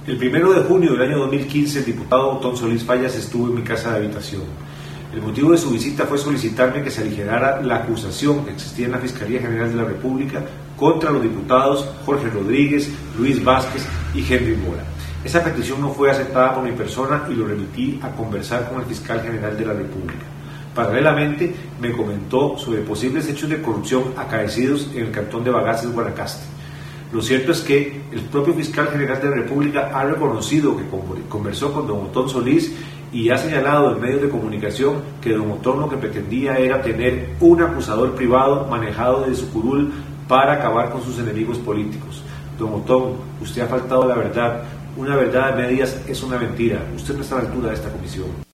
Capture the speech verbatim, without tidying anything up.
El primero de junio del año dos mil quince, el diputado Otón Solís Fallas estuvo en mi casa de habitación. El motivo de su visita fue solicitarme que se aligerara la acusación que existía en la Fiscalía General de la República contra los diputados Jorge Rodríguez, Luis Vázquez y Henry Mora. Esa petición no fue aceptada por mi persona y lo remití a conversar con el Fiscal General de la República. Paralelamente, me comentó sobre posibles hechos de corrupción acaecidos en el cantón de Bagaces, Guanacaste. Lo cierto es que el propio Fiscal General de la República ha reconocido que conversó con don Otón Solís y ha señalado en medios de comunicación que don Otón lo que pretendía era tener un acusador privado manejado de su curul para acabar con sus enemigos políticos. Don Otón, usted ha faltado a la verdad. Una verdad a medias es una mentira. Usted no está a la altura de esta comisión.